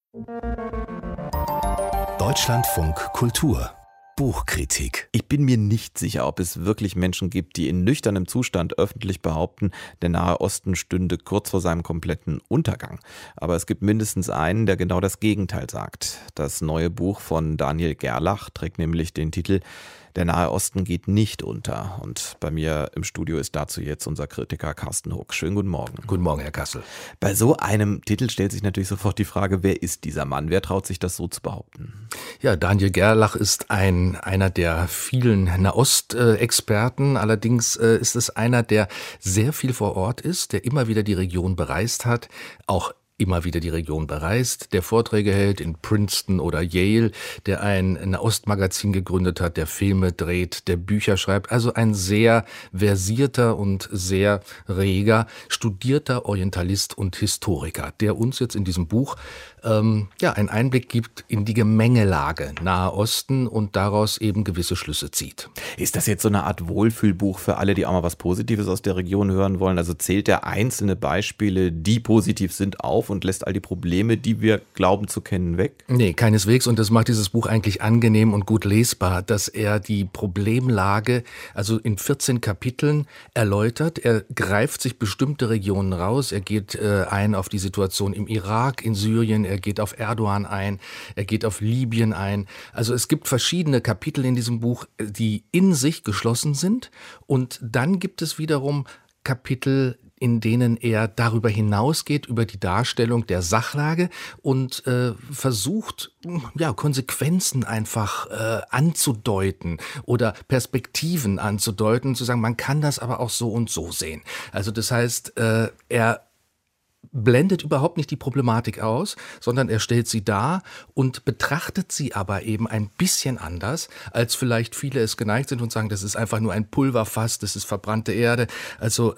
Deutschlandfunk Kultur Buchkritik. Ich bin mir nicht sicher, ob es wirklich Menschen gibt, die in nüchternem Zustand öffentlich behaupten, der Nahe Osten stünde kurz vor seinem kompletten Untergang. Aber es gibt mindestens einen, der genau das Gegenteil sagt. Das neue Buch von Daniel Gerlach trägt nämlich den Titel Der Nahe Osten geht nicht unter. Und bei mir im Studio ist dazu jetzt unser Kritiker Carsten Huck. Schönen guten Morgen. Guten Morgen, Herr Kassel. Bei so einem Titel stellt sich natürlich sofort die Frage, wer ist dieser Mann? Wer traut sich das so zu behaupten? Ja, Daniel Gerlach ist einer der vielen Nahost-Experten. Allerdings ist es einer, der sehr viel vor Ort ist, der immer wieder die Region bereist hat, auch immer wieder die Region bereist, der Vorträge hält in Princeton oder Yale, der ein Nahost-Magazin gegründet hat, der Filme dreht, der Bücher schreibt. Also ein sehr versierter und sehr reger, studierter Orientalist und Historiker, der uns jetzt in diesem Buch einen Einblick gibt in die Gemengelage Nahe Osten und daraus eben gewisse Schlüsse zieht. Ist das jetzt so eine Art Wohlfühlbuch für alle, die auch mal was Positives aus der Region hören wollen? Also zählt er einzelne Beispiele, die positiv sind, auf und lässt all die Probleme, die wir glauben zu kennen, weg? Nee, keineswegs. Und das macht dieses Buch eigentlich angenehm und gut lesbar, dass er die Problemlage also in 14 Kapiteln erläutert. Er greift sich bestimmte Regionen raus. Er geht ein auf die Situation im Irak, in Syrien. Er geht auf Erdogan ein. Er geht auf Libyen ein. Also es gibt verschiedene Kapitel in diesem Buch, die in sich geschlossen sind. Und dann gibt es wiederum Kapitel, in denen er darüber hinausgeht, über die Darstellung der Sachlage und versucht, Konsequenzen einfach anzudeuten oder Perspektiven anzudeuten, zu sagen, man kann das aber auch so und so sehen. Also das heißt, er blendet überhaupt nicht die Problematik aus, sondern er stellt sie dar und betrachtet sie aber eben ein bisschen anders, als vielleicht viele es geneigt sind und sagen, das ist einfach nur ein Pulverfass, das ist verbrannte Erde. Also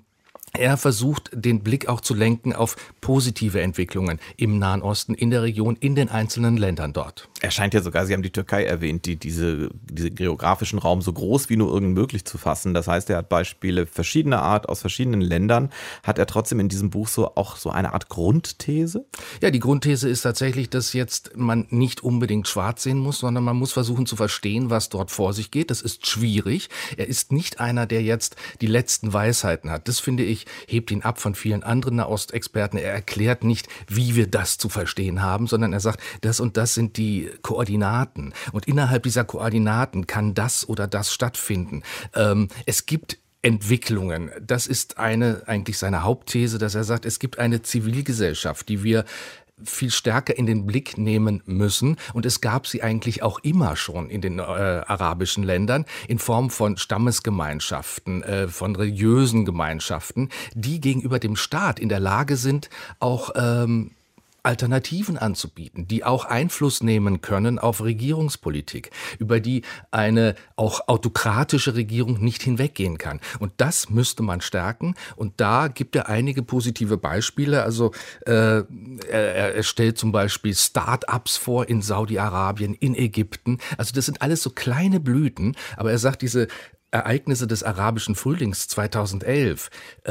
er versucht, den Blick auch zu lenken auf positive Entwicklungen im Nahen Osten, in der Region, in den einzelnen Ländern dort. Er scheint ja sogar, Sie haben die Türkei erwähnt, diese geografischen Raum so groß wie nur irgend möglich zu fassen. Das heißt, er hat Beispiele verschiedener Art aus verschiedenen Ländern. Hat er trotzdem in diesem Buch auch so eine Art Grundthese? Ja, die Grundthese ist tatsächlich, dass jetzt man nicht unbedingt schwarz sehen muss, sondern man muss versuchen zu verstehen, was dort vor sich geht. Das ist schwierig. Er ist nicht einer, der jetzt die letzten Weisheiten hat. Das finde ich hebt ihn ab von vielen anderen Nahostexperten. Er erklärt nicht, wie wir das zu verstehen haben, sondern er sagt, das und das sind die Koordinaten. Und innerhalb dieser Koordinaten kann das oder das stattfinden. Es gibt Entwicklungen. Das ist eigentlich seine Hauptthese, dass er sagt, es gibt eine Zivilgesellschaft, die wir viel stärker in den Blick nehmen müssen. Und es gab sie eigentlich auch immer schon in den arabischen Ländern in Form von Stammesgemeinschaften, von religiösen Gemeinschaften, die gegenüber dem Staat in der Lage sind, auch Alternativen anzubieten, die auch Einfluss nehmen können auf Regierungspolitik, über die eine auch autokratische Regierung nicht hinweggehen kann. Und das müsste man stärken. Und da gibt er einige positive Beispiele. Also er stellt zum Beispiel Start-ups vor in Saudi-Arabien, in Ägypten. Also das sind alles so kleine Blüten. Aber er sagt, diese Ereignisse des arabischen Frühlings 2011,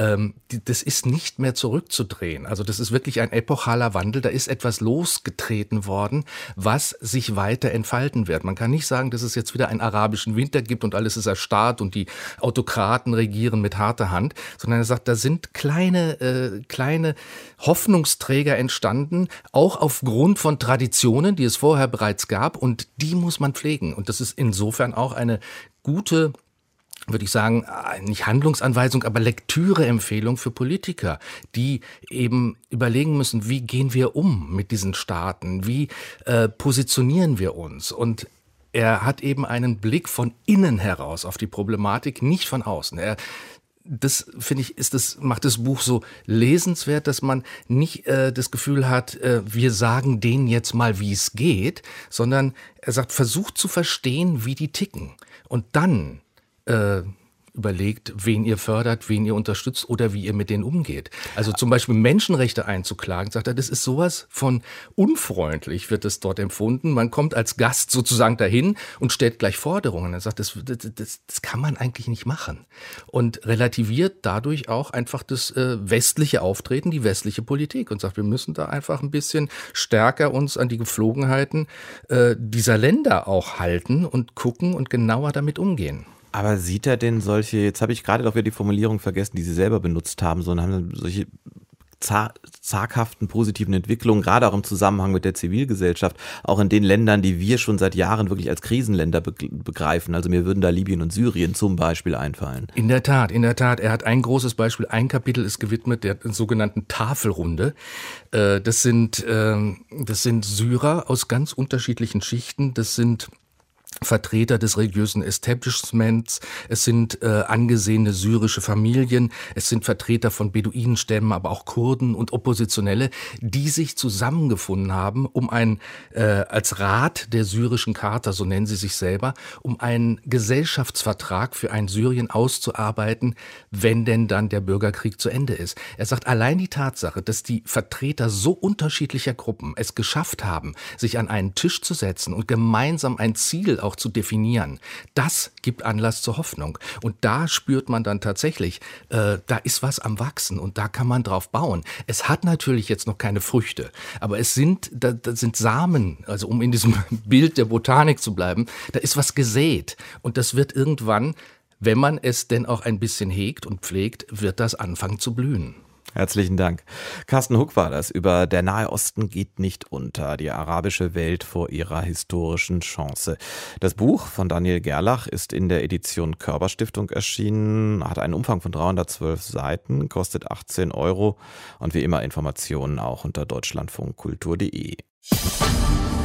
das ist nicht mehr zurückzudrehen. Also das ist wirklich ein epochaler Wandel. Da ist etwas losgetreten worden, was sich weiter entfalten wird. Man kann nicht sagen, dass es jetzt wieder einen arabischen Winter gibt und alles ist erstarrt und die Autokraten regieren mit harter Hand, sondern er sagt, da sind kleine Hoffnungsträger entstanden, auch aufgrund von Traditionen, die es vorher bereits gab, und die muss man pflegen. Und das ist insofern auch eine gute, würde ich sagen, nicht Handlungsanweisung, aber Lektüreempfehlung für Politiker, die eben überlegen müssen, wie gehen wir um mit diesen Staaten, wie positionieren wir uns. Und er hat eben einen Blick von innen heraus auf die Problematik, nicht von außen. Das, finde ich, macht das Buch so lesenswert, dass man nicht das Gefühl hat, wir sagen denen jetzt mal, wie es geht, sondern er sagt, versucht zu verstehen, wie die ticken. Und dann überlegt, wen ihr fördert, wen ihr unterstützt oder wie ihr mit denen umgeht. Also zum Beispiel Menschenrechte einzuklagen, sagt er, das ist sowas von unfreundlich, wird es dort empfunden. Man kommt als Gast sozusagen dahin und stellt gleich Forderungen. Er sagt, das kann man eigentlich nicht machen. Und relativiert dadurch auch einfach das westliche Auftreten, die westliche Politik und sagt, wir müssen da einfach ein bisschen stärker uns an die Geflogenheiten dieser Länder auch halten und gucken und genauer damit umgehen. Aber sieht er denn solche, jetzt habe ich gerade doch wieder die Formulierung vergessen, die Sie selber benutzt haben, sondern haben solche zaghaften positiven Entwicklungen, gerade auch im Zusammenhang mit der Zivilgesellschaft, auch in den Ländern, die wir schon seit Jahren wirklich als Krisenländer begreifen. Also mir würden da Libyen und Syrien zum Beispiel einfallen. In der Tat. Er hat ein großes Beispiel, ein Kapitel ist gewidmet der sogenannten Tafelrunde. Das sind Syrer aus ganz unterschiedlichen Schichten, das sind Vertreter des religiösen Establishments, es sind angesehene syrische Familien, es sind Vertreter von Beduinenstämmen, aber auch Kurden und Oppositionelle, die sich zusammengefunden haben, um als Rat der syrischen Charta, so nennen sie sich selber, um einen Gesellschaftsvertrag für ein Syrien auszuarbeiten, wenn denn dann der Bürgerkrieg zu Ende ist. Er sagt, allein die Tatsache, dass die Vertreter so unterschiedlicher Gruppen es geschafft haben, sich an einen Tisch zu setzen und gemeinsam ein Ziel auch zu definieren, das gibt Anlass zur Hoffnung. Und da spürt man dann tatsächlich, da ist was am Wachsen und da kann man drauf bauen. Es hat natürlich jetzt noch keine Früchte, aber das sind Samen, also um in diesem Bild der Botanik zu bleiben, da ist was gesät und das wird irgendwann, wenn man es denn auch ein bisschen hegt und pflegt, wird das anfangen zu blühen. Herzlichen Dank. Carsten Huck war das über Der Nahe Osten geht nicht unter, die arabische Welt vor ihrer historischen Chance. Das Buch von Daniel Gerlach ist in der Edition Körber-Stiftung erschienen, hat einen Umfang von 312 Seiten, kostet 18 € und wie immer Informationen auch unter deutschlandfunkkultur.de.